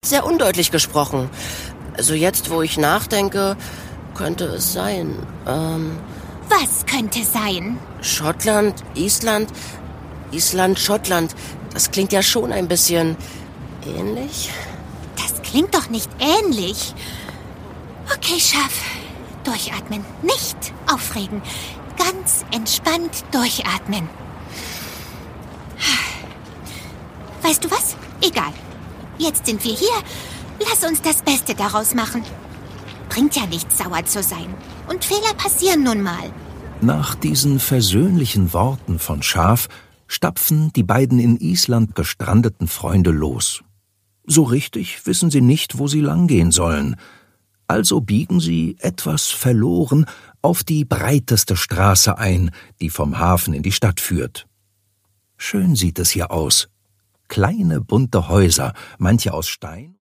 sehr undeutlich gesprochen. Also jetzt, wo ich nachdenke, könnte es sein. Was könnte sein? Schottland, Island, Schottland. Das klingt ja schon ein bisschen ähnlich. Das klingt doch nicht ähnlich. Okay, Schaf. Durchatmen. Nicht aufregen. Ganz entspannt durchatmen. Weißt du was? Egal. Jetzt sind wir hier. Lass uns das Beste daraus machen. Bringt ja nichts, sauer zu sein. Und Fehler passieren nun mal. Nach diesen versöhnlichen Worten von Schaf stapfen die beiden in Island gestrandeten Freunde los. So richtig wissen sie nicht, wo sie langgehen sollen. Also biegen sie, etwas verloren, auf die breiteste Straße ein, die vom Hafen in die Stadt führt. Schön sieht es hier aus. Kleine, bunte Häuser, manche aus Stein.